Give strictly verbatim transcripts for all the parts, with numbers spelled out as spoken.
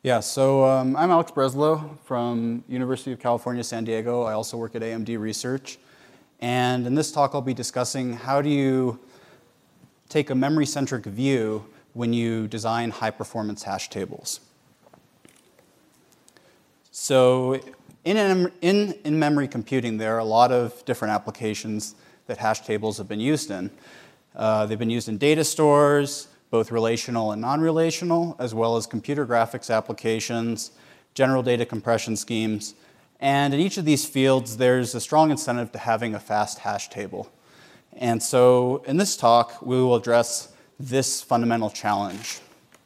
Yeah, so um, I'm Alex Breslow from University of California, San Diego. I also work at A M D Research. And in this talk, I'll be discussing how do you take a memory-centric view when you design high-performance hash tables. So in, in, in memory computing, there are a lot of different applications that hash tables have been used in. Uh, they've been used in data stores, both relational and non-relational, as well as computer graphics applications, general data compression schemes. And in each of these fields, there's a strong incentive to having a fast hash table. And so in this talk, we will address this fundamental challenge.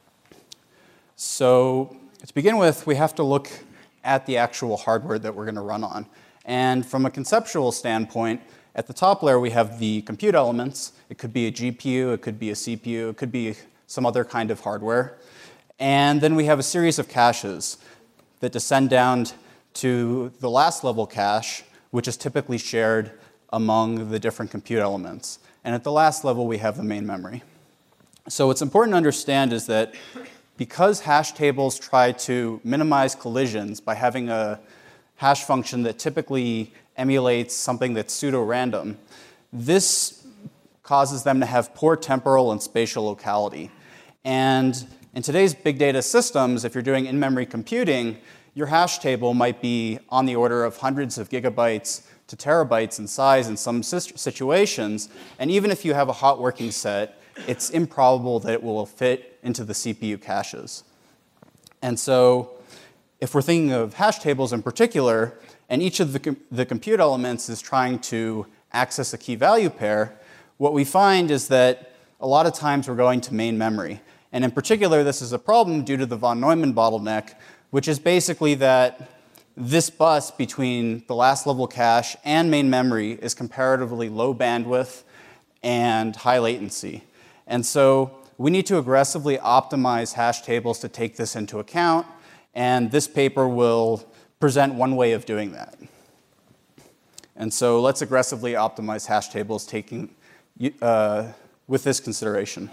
So to begin with, we have to look at the actual hardware that we're going to run on. And from a conceptual standpoint, at the top layer, we have the compute elements. It could be a G P U, it could be a C P U, it could be some other kind of hardware. And then we have a series of caches that descend down to the last level cache, which is typically shared among the different compute elements. And at the last level, we have the main memory. So what's important to understand is that because hash tables try to minimize collisions by having a hash function that typically emulates something that's pseudo-random, this causes them to have poor temporal and spatial locality. And in today's big data systems, if you're doing in-memory computing, your hash table might be on the order of hundreds of gigabytes to terabytes in size in some situations. And even if you have a hot working set, it's improbable that it will fit into the C P U caches. And so if we're thinking of hash tables in particular, and each of the, com the compute elements is trying to access a key value pair, what we find is that a lot of times we're going to main memory. And in particular, this is a problem due to the von Neumann bottleneck, which is basically that this bus between the last level cache and main memory is comparatively low bandwidth and high latency. And so we need to aggressively optimize hash tables to take this into account, and this paper will present one way of doing that. And so let's aggressively optimize hash tables taking, uh, with this consideration.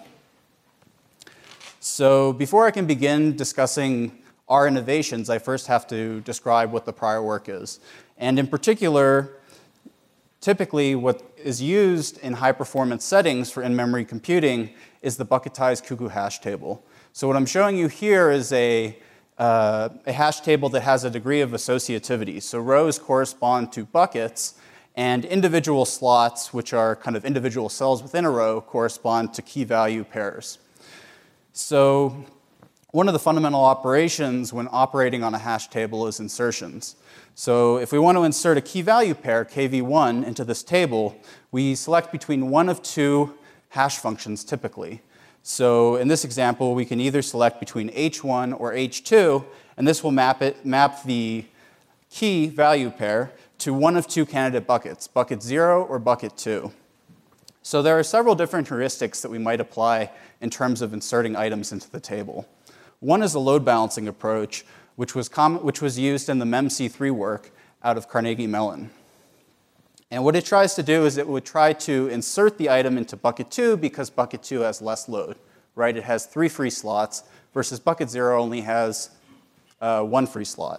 So before I can begin discussing our innovations, I first have to describe what the prior work is. And in particular, typically what is used in high-performance settings for in-memory computing is the bucketized cuckoo hash table. So what I'm showing you here is a Uh, a hash table that has a degree of associativity. So rows correspond to buckets, and individual slots, which are kind of individual cells within a row, correspond to key value pairs. So one of the fundamental operations when operating on a hash table is insertions. So if we want to insert a key value pair, K V one, into this table, we select between one of two hash functions typically. So in this example, we can either select between H one or H two, and this will map, it, map the key value pair to one of two candidate buckets, bucket zero or bucket two. So there are several different heuristics that we might apply in terms of inserting items into the table. One is a load balancing approach, which was, which was used in the M E M C three work out of Carnegie Mellon. And what it tries to do is it would try to insert the item into bucket two because bucket two has less load, right? It has three free slots versus bucket zero only has uh, one free slot.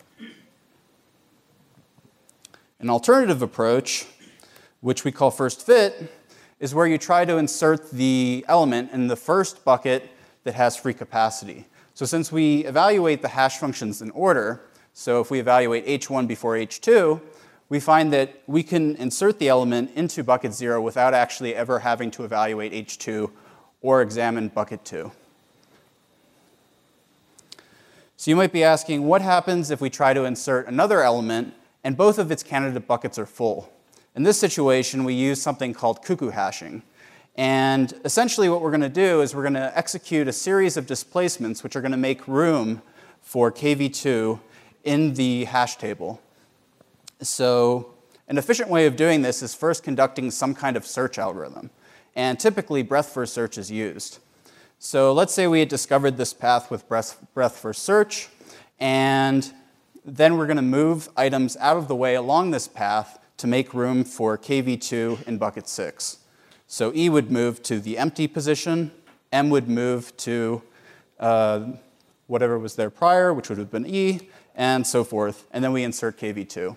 An alternative approach, which we call first fit, is where you try to insert the element in the first bucket that has free capacity. So since we evaluate the hash functions in order, so if we evaluate H one before H two, we find that we can insert the element into bucket zero without actually ever having to evaluate H two or examine bucket two. So you might be asking, what happens if we try to insert another element and both of its candidate buckets are full? In this situation, we use something called cuckoo hashing. And essentially what we're going to do is we're going to execute a series of displacements which are going to make room for K V two in the hash table. So an efficient way of doing this is first conducting some kind of search algorithm. And typically, breadth first search is used. So let's say we had discovered this path with breadth first search, and then we're going to move items out of the way along this path to make room for K V two in bucket six. So E would move to the empty position, M would move to uh, whatever was there prior, which would have been E, and so forth. And then we insert K V two.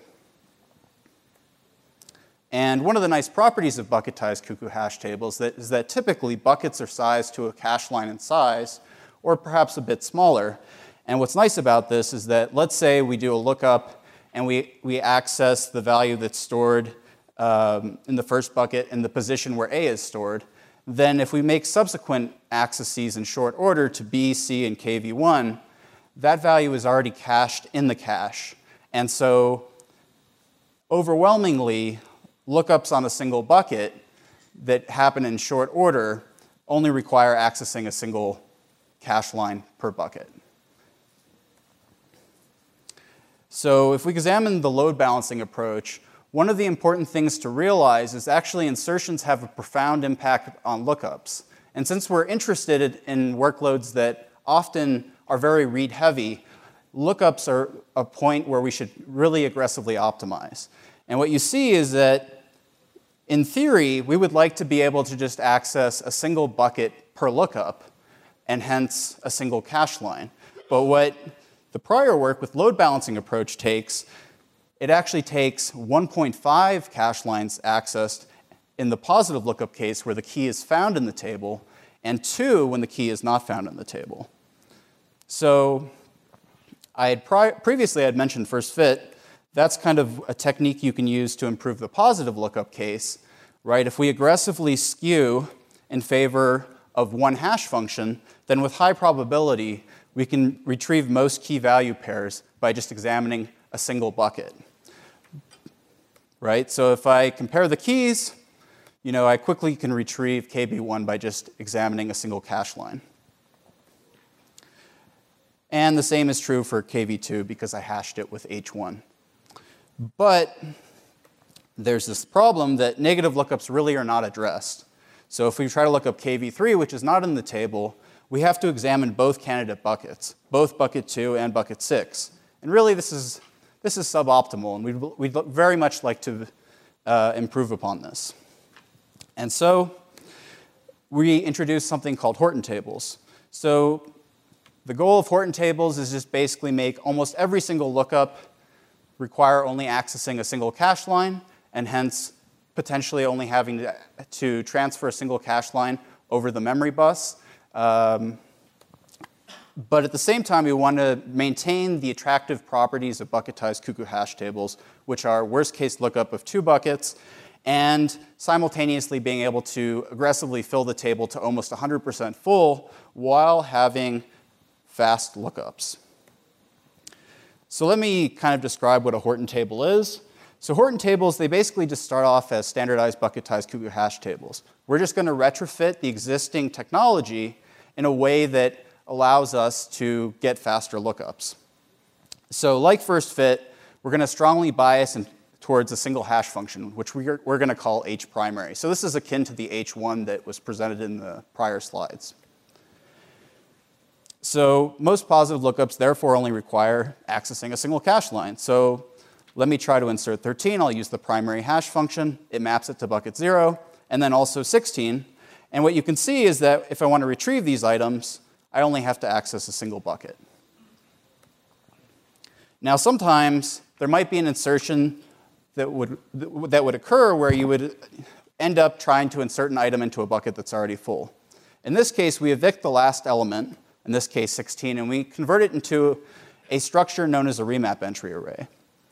And one of the nice properties of bucketized cuckoo hash tables that is that typically buckets are sized to a cache line in size, or perhaps a bit smaller. And what's nice about this is that, let's say we do a lookup and we, we access the value that's stored um, in the first bucket in the position where A is stored. Then if we make subsequent accesses in short order to B, C, and K V one, that value is already cached in the cache. And so overwhelmingly, lookups on a single bucket that happen in short order only require accessing a single cache line per bucket. So if we examine the load balancing approach, one of the important things to realize is actually insertions have a profound impact on lookups. And since we're interested in workloads that often are very read-heavy, lookups are a point where we should really aggressively optimize. And what you see is that, in theory, we would like to be able to just access a single bucket per lookup, and hence a single cache line. But what the prior work with load balancing approach takes, it actually takes one point five cache lines accessed in the positive lookup case where the key is found in the table, and two when the key is not found in the table. So I had previously I had mentioned first fit. That's kind of a technique you can use to improve the positive lookup case, right? If we aggressively skew in favor of one hash function, then with high probability, we can retrieve most key value pairs by just examining a single bucket, right? So if I compare the keys, you know, I quickly can retrieve K B one by just examining a single cache line. And the same is true for K V two because I hashed it with H one. But there's this problem that negative lookups really are not addressed. So if we try to look up K V three, which is not in the table, we have to examine both candidate buckets, both bucket two and bucket six. And really, this is, this is suboptimal, and we'd, we'd very much like to uh, improve upon this. And so we introduced something called Horton tables. So the goal of Horton tables is just basically make almost every single lookup require only accessing a single cache line, and hence potentially only having to, to transfer a single cache line over the memory bus. Um, but at the same time, we want to maintain the attractive properties of bucketized cuckoo hash tables, which are worst case lookup of two buckets, and simultaneously being able to aggressively fill the table to almost one hundred percent full while having fast lookups. So let me kind of describe what a Horton table is. So Horton tables, they basically just start off as standardized bucketized cuckoo hash tables. We're just going to retrofit the existing technology in a way that allows us to get faster lookups. So like first fit, we're going to strongly bias in, towards a single hash function, which we're, we're going to call H primary. So this is akin to the H one that was presented in the prior slides. So most positive lookups, therefore, only require accessing a single cache line. So let me try to insert thirteen. I'll use the primary hash function. It maps it to bucket zero, and then also sixteen. And what you can see is that if I want to retrieve these items, I only have to access a single bucket. Now, sometimes there might be an insertion that would, that would occur where you would end up trying to insert an item into a bucket that's already full. In this case, we evict the last element, in this case sixteen, and we convert it into a structure known as a remap entry array.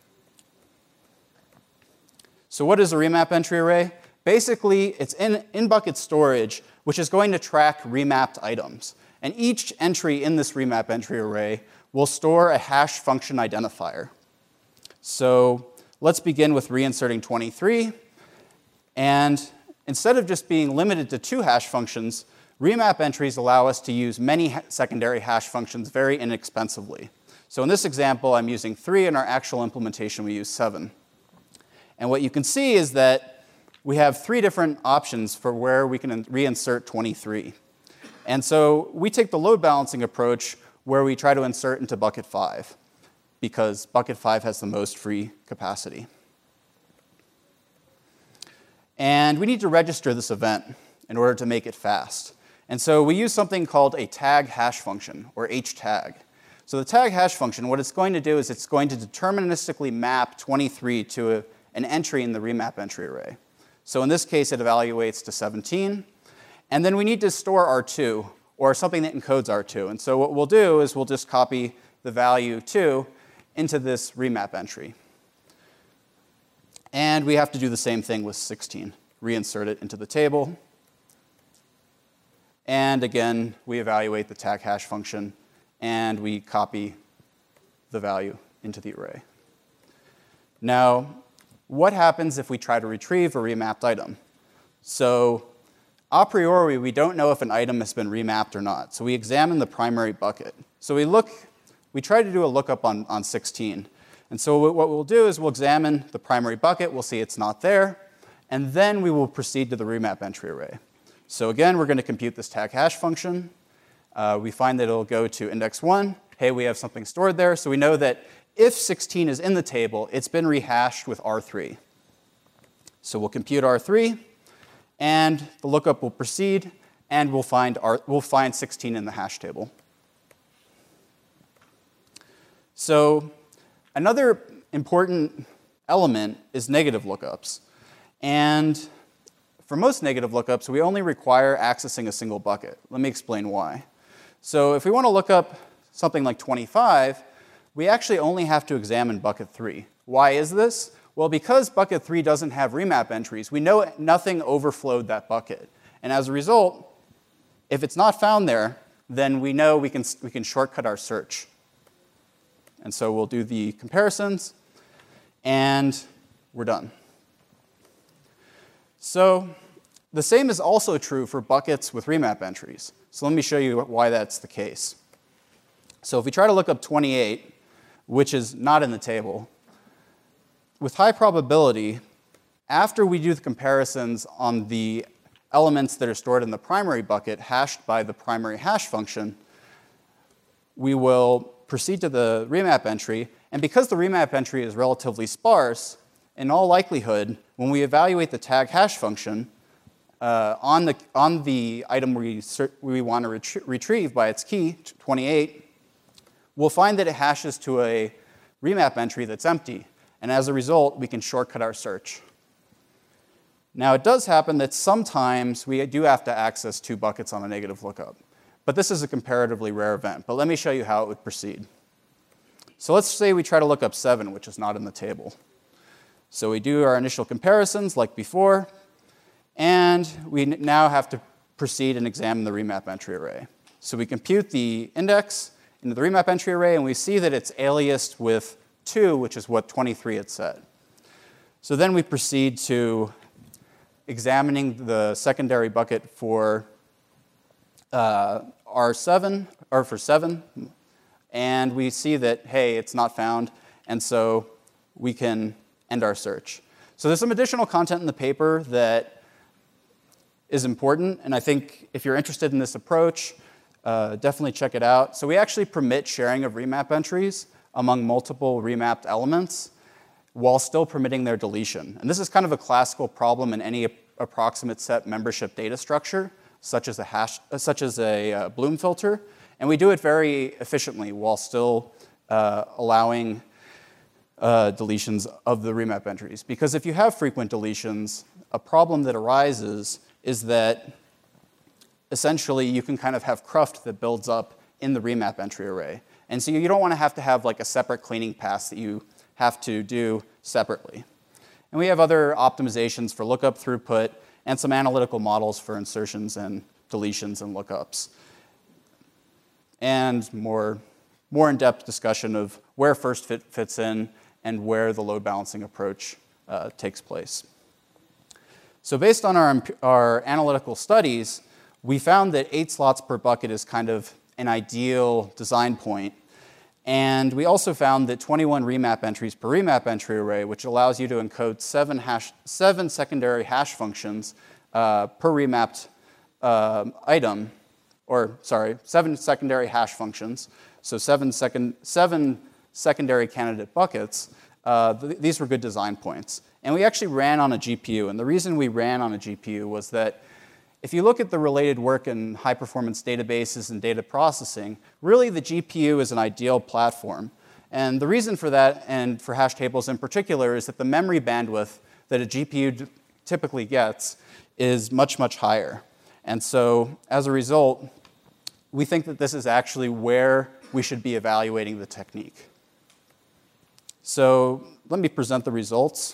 So what is a remap entry array? Basically, it's in, in bucket storage, which is going to track remapped items. And each entry in this remap entry array will store a hash function identifier. So let's begin with reinserting twenty-three. And instead of just being limited to two hash functions, remap entries allow us to use many ha- secondary hash functions very inexpensively. So in this example, I'm using three. In our actual implementation, we use seven. And what you can see is that we have three different options for where we can reinsert twenty-three. And so we take the load balancing approach where we try to insert into bucket five, because bucket five has the most free capacity. And we need to register this event in order to make it fast. And so we use something called a tag hash function, or H tag. So the tag hash function, what it's going to do is it's going to deterministically map twenty-three to a, an entry in the remap entry array. So in this case, it evaluates to seventeen. And then we need to store R two, or something that encodes R two. And so what we'll do is we'll just copy the value two into this remap entry. And we have to do the same thing with sixteen. Reinsert it into the table. And again, we evaluate the tag hash function, and we copy the value into the array. Now, what happens if we try to retrieve a remapped item? So a priori, we don't know if an item has been remapped or not. So we examine the primary bucket. So we look, we try to do a lookup on, on sixteen. And so what we'll do is we'll examine the primary bucket. We'll see it's not there. And then we will proceed to the remap entry array. So again, we're going to compute this tag hash function. Uh, we find that it'll go to index one. Hey, we have something stored there. So we know that if sixteen is in the table, it's been rehashed with R three. So we'll compute R three, and the lookup will proceed, and we'll find, R, we'll find sixteen in the hash table. So another important element is negative lookups. And for most negative lookups, we only require accessing a single bucket. Let me explain why. So if we want to look up something like twenty-five, we actually only have to examine bucket three. Why is this? Well, because bucket three doesn't have remap entries, we know nothing overflowed that bucket. And as a result, if it's not found there, then we know we can, we can shortcut our search. And so we'll do the comparisons, and we're done. So the same is also true for buckets with remap entries. So let me show you why that's the case. So if we try to look up twenty-eight, which is not in the table, with high probability, after we do the comparisons on the elements that are stored in the primary bucket hashed by the primary hash function, we will proceed to the remap entry. And because the remap entry is relatively sparse, in all likelihood, when we evaluate the tag hash function uh, on, the, on the item we, we want to retrie retrieve by its key, twenty-eight, we'll find that it hashes to a remap entry that's empty. And as a result, we can shortcut our search. Now, it does happen that sometimes we do have to access two buckets on a negative lookup. But this is a comparatively rare event. But let me show you how it would proceed. So let's say we try to look up seven, which is not in the table. So we do our initial comparisons like before. And we now have to proceed and examine the remap entry array. So we compute the index into the remap entry array, and we see that it's aliased with two, which is what twenty-three had said. So then we proceed to examining the secondary bucket for uh, R seven, or for seven, and we see that, hey, it's not found, and so we can end our search. So there's some additional content in the paper that is important, and I think if you're interested in this approach, uh, definitely check it out. So we actually permit sharing of remap entries among multiple remapped elements while still permitting their deletion. And this is kind of a classical problem in any approximate set membership data structure, such as a, hash, uh, such as a uh, Bloom filter. And we do it very efficiently while still uh, allowing uh, deletions of the remap entries. Because if you have frequent deletions, a problem that arises is that essentially you can kind of have cruft that builds up in the remap entry array. And so you don't want to have to have like a separate cleaning pass that you have to do separately. And we have other optimizations for lookup throughput and some analytical models for insertions and deletions and lookups. And more, more in-depth discussion of where first fit fits in and where the load balancing approach uh, takes place. So based on our, our analytical studies, we found that eight slots per bucket is kind of an ideal design point. And we also found that twenty-one remap entries per remap entry array, which allows you to encode seven, hash, seven secondary hash functions uh, per remapped uh, item, or sorry, seven secondary hash functions, so seven, second, seven secondary candidate buckets. Uh, th these were good design points. And we actually ran on a G P U. And the reason we ran on a G P U was that if you look at the related work in high-performance databases and data processing, really the G P U is an ideal platform. And the reason for that, and for hash tables in particular, is that the memory bandwidth that a G P U typically gets is much, much higher. And so, as a result, we think that this is actually where we should be evaluating the technique. So let me present the results.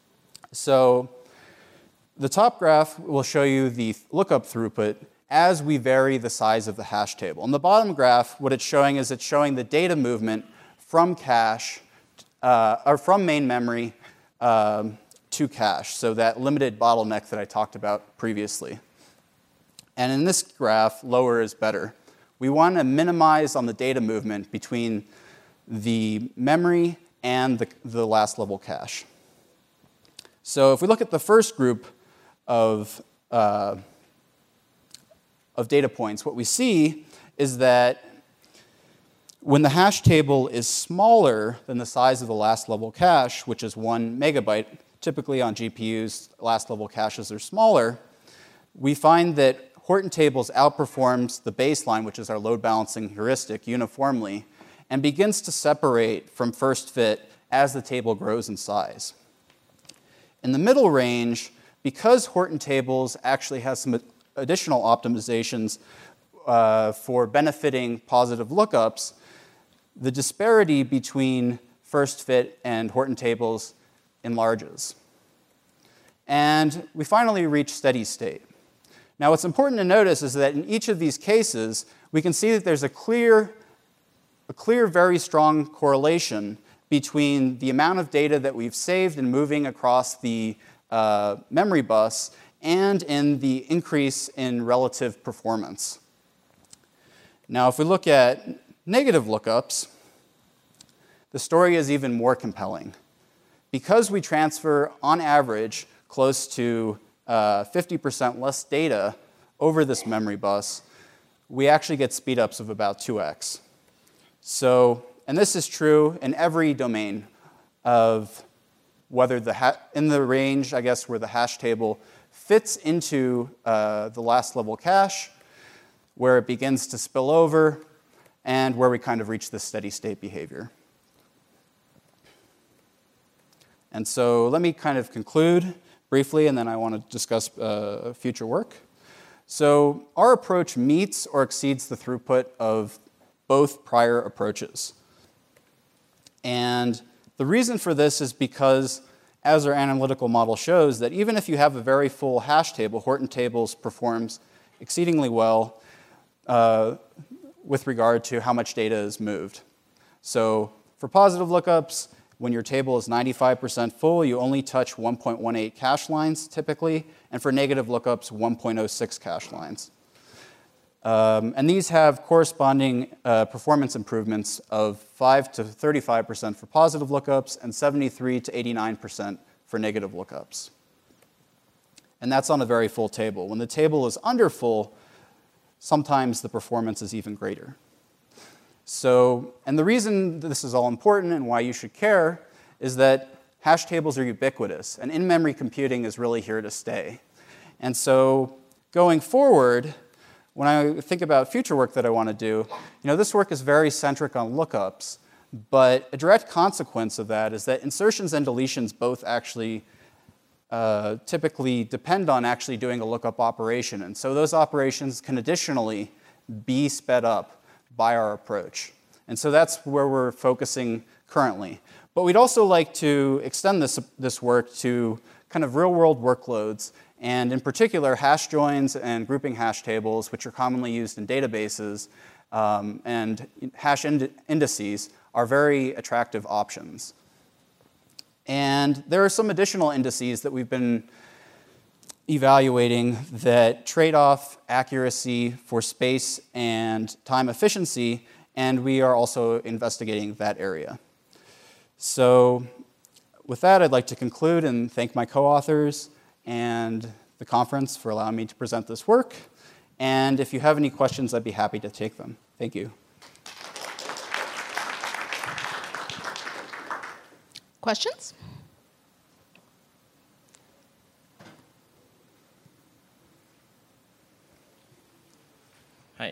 So the top graph will show you the lookup throughput as we vary the size of the hash table. And the bottom graph, what it's showing is it's showing the data movement from cache, uh, or from main memory um, to cache, so that limited bottleneck that I talked about previously. And in this graph, lower is better. We want to minimize on the data movement between the memory and the, the last level cache. So if we look at the first group of, uh, of data points, what we see is that when the hash table is smaller than the size of the last level cache, which is one megabyte, typically on G P Us, last level caches are smaller, we find that Horton tables outperforms the baseline, which is our load balancing heuristic, uniformly, and begins to separate from first fit as the table grows in size. In the middle range, because Horton tables actually has some additional optimizations uh, for benefiting positive lookups, the disparity between first fit and Horton tables enlarges. And we finally reach steady state. Now, what's important to notice is that in each of these cases, we can see that there's a clear, a clear, very strong correlation between the amount of data that we've saved and moving across the uh, memory bus and in the increase in relative performance. Now, if we look at negative lookups, the story is even more compelling. Because we transfer, on average, close to uh, fifty percent less data over this memory bus, we actually get speedups of about two x. So, and this is true in every domain of whether the ha in the range, I guess, where the hash table fits into uh, the last level cache, where it begins to spill over, and where we kind of reach this steady state behavior. And so let me kind of conclude briefly, and then I want to discuss uh, future work. So our approach meets or exceeds the throughput of both prior approaches. And the reason for this is because, as our analytical model shows, that even if you have a very full hash table, Horton tables performs exceedingly well uh, with regard to how much data is moved. So for positive lookups, when your table is ninety-five percent full, you only touch one point one eight cache lines typically, and for negative lookups, one point zero six cache lines. Um, and these have corresponding uh, performance improvements of five to thirty-five percent for positive lookups and seventy-three to eighty-nine percent for negative lookups. And that's on a very full table. When the table is under full, sometimes the performance is even greater. So, and the reason this is all important and why you should care is that hash tables are ubiquitous, and in-memory computing is really here to stay. And so, going forward, when I think about future work that I want to do, you know, this work is very centric on lookups, but a direct consequence of that is that insertions and deletions both actually uh, typically depend on actually doing a lookup operation. And so those operations can additionally be sped up by our approach. And so that's where we're focusing currently. But we'd also like to extend this, this work to kind of real-world workloads, and in particular, hash joins and grouping hash tables, which are commonly used in databases, um, and hash ind indices are very attractive options. And there are some additional indices that we've been evaluating that trade off accuracy for space and time efficiency, and we are also investigating that area. So with that, I'd like to conclude and thank my co-authors and the conference for allowing me to present this work. And if you have any questions, I'd be happy to take them. Thank you. Questions?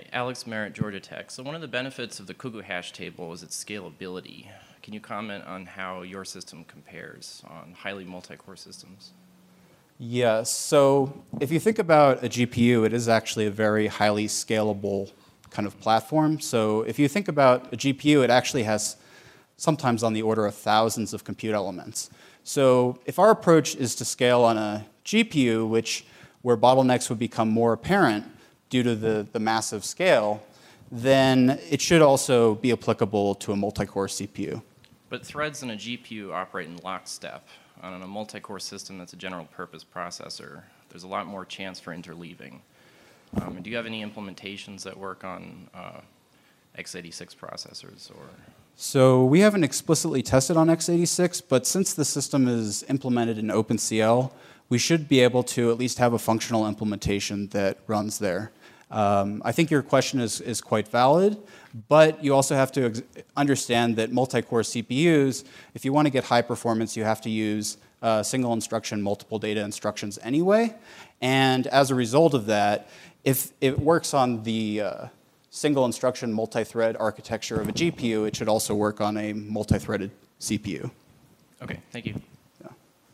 Alex Merritt, Georgia Tech. So one of the benefits of the Cuckoo hash table is its scalability. Can you comment on how your system compares on highly multi-core systems? Yes. So if you think about a G P U, it is actually a very highly scalable kind of platform. So if you think about a G P U, it actually has sometimes on the order of thousands of compute elements. So if our approach is to scale on a G P U, which where bottlenecks would become more apparent due to the, the massive scale, then it should also be applicable to a multi-core C P U. But threads in a G P U operate in lockstep. On a multi-core system that's a general purpose processor, there's a lot more chance for interleaving. Um, do you have any implementations that work on uh, x eighty-six processors? Or? So we haven't explicitly tested on x eighty-six, but since the system is implemented in OpenCL, we should be able to at least have a functional implementation that runs there. Um, I think your question is, is quite valid, but you also have to ex- understand that multi-core C P Us, if you want to get high performance, you have to use uh, single instruction, multiple data instructions anyway. And as a result of that, if it works on the uh, single instruction multi-thread architecture of a G P U, it should also work on a multi-threaded C P U. Okay, thank you. Yeah.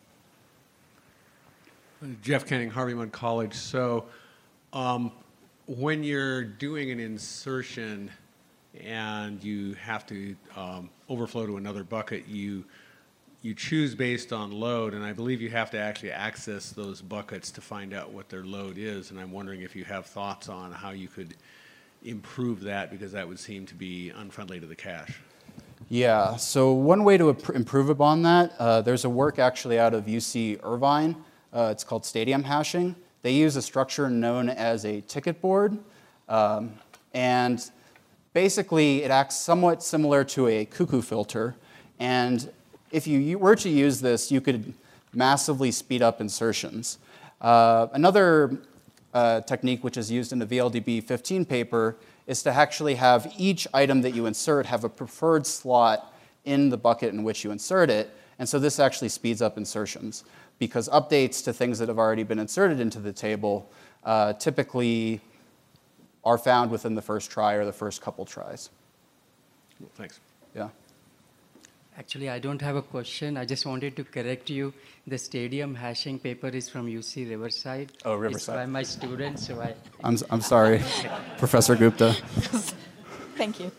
Jeff Kenning, Harvey Mudd College. So um, when you're doing an insertion and you have to um, overflow to another bucket, you you choose based on load, and I believe you have to actually access those buckets to find out what their load is, and I'm wondering if you have thoughts on how you could improve that, because that would seem to be unfriendly to the cache. Yeah, so one way to improve upon that, uh, there's a work actually out of U C Irvine. Uh, it's called stadium hashing. They use a structure known as a ticket board, um, and basically it acts somewhat similar to a cuckoo filter. And if you were to use this, you could massively speed up insertions. Uh, another uh, technique which is used in the V L D B fifteen paper is to actually have each item that you insert have a preferred slot in the bucket in which you insert it. And so this actually speeds up insertions, because updates to things that have already been inserted into the table uh, typically are found within the first try or the first couple tries. Well, thanks. Yeah. Actually, I don't have a question. I just wanted to correct you. The stadium hashing paper is from U C Riverside. Oh, Riverside. It's by my student, so I... I'm, I'm sorry, Professor Gupta. Thank you.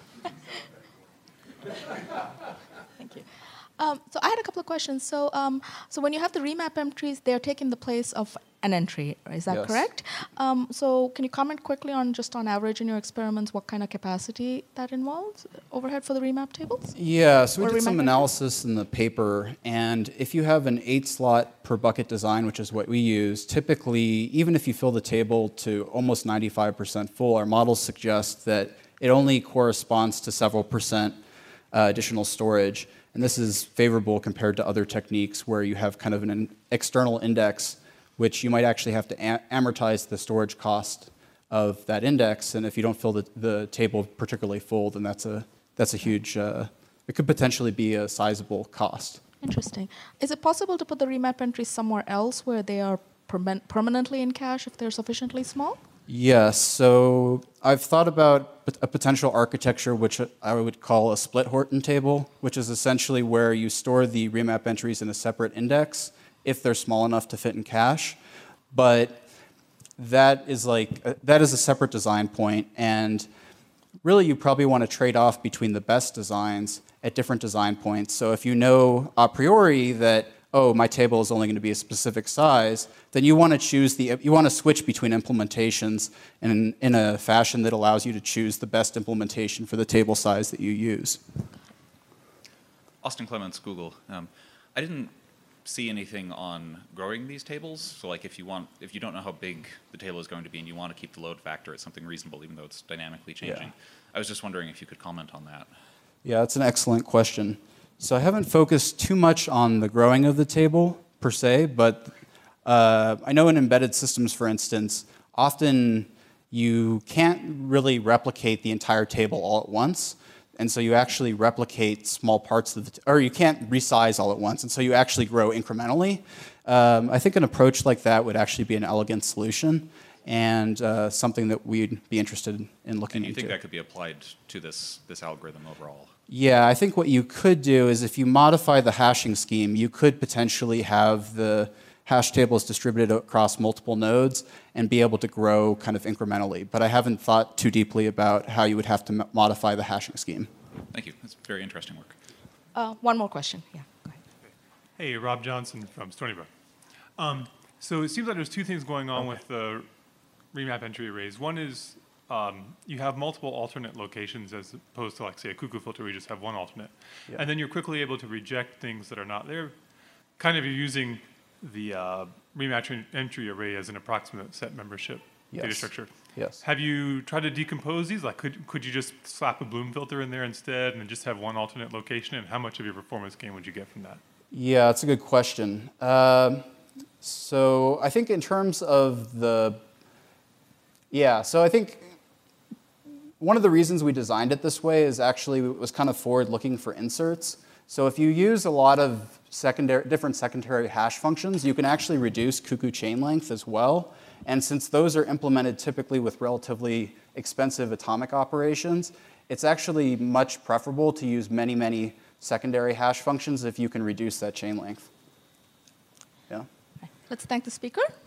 Thank you. Um, so I had a couple of questions. So, um, so when you have the remap entries, they're taking the place of an entry. Is that Yes. correct? Um, so can you comment quickly on, just on average in your experiments, what kind of capacity that involves, overhead for the remap tables? Yeah, so we Or did some remap analysis in the paper, and if you have an eight slot per bucket design, which is what we use, typically, even if you fill the table to almost ninety-five percent full, our models suggest that it only corresponds to several percent uh, additional storage. And this is favorable compared to other techniques where you have kind of an external index, which you might actually have to am- amortize the storage cost of that index. And if you don't fill the, the table particularly full, then that's a, that's a huge, uh, it could potentially be a sizable cost. Interesting. Is it possible to put the remap entries somewhere else where they are perman- permanently in cache if they're sufficiently small? Yes, so I've thought about a potential architecture which I would call a split Horton table, which is essentially where you store the remap entries in a separate index if they're small enough to fit in cache. But that is like that is a separate design point, and really you probably want to trade off between the best designs at different design points. So if you know a priori that, oh, my table is only going to be a specific size, then you want to choose the, you want to switch between implementations in, in a fashion that allows you to choose the best implementation for the table size that you use. Austin Clements, Google. Um, I didn't see anything on growing these tables. So like if you want, if you don't know how big the table is going to be and you want to keep the load factor at something reasonable, even though it's dynamically changing, yeah. I was just wondering if you could comment on that. Yeah, that's an excellent question. So I haven't focused too much on the growing of the table per se, but uh, I know in embedded systems, for instance, often you can't really replicate the entire table all at once, and so you actually replicate small parts of the, t- or you can't resize all at once, and so you actually grow incrementally. Um, I think an approach like that would actually be an elegant solution, and uh, something that we'd be interested in looking And you into. think that could be applied to this, this algorithm overall? Yeah, I think what you could do is if you modify the hashing scheme, you could potentially have the hash tables distributed across multiple nodes and be able to grow kind of incrementally. But I haven't thought too deeply about how you would have to mo- modify the hashing scheme. Thank you. That's very interesting work. Uh, one more question. Yeah, go ahead. Hey, Rob Johnson from Stony Brook. Um, so it seems like there's two things going on with the remap entry arrays. One is um, you have multiple alternate locations as opposed to, like, say, a cuckoo filter where you just have one alternate. Yeah. And then you're quickly able to reject things that are not there. Kind of you're using the uh, remap entry array as an approximate set membership data Yes. structure. Yes. Have you tried to decompose these? Like, could, could you just slap a Bloom filter in there instead and then just have one alternate location? And how much of your performance gain would you get from that? Yeah, that's a good question. Um, so I think in terms of the, yeah, so I think one of the reasons we designed it this way is actually it was kind of forward looking for inserts. So if you use a lot of secondary, different secondary hash functions, you can actually reduce cuckoo chain length as well. And since those are implemented typically with relatively expensive atomic operations, it's actually much preferable to use many, many secondary hash functions if you can reduce that chain length. Yeah. Let's thank the speaker.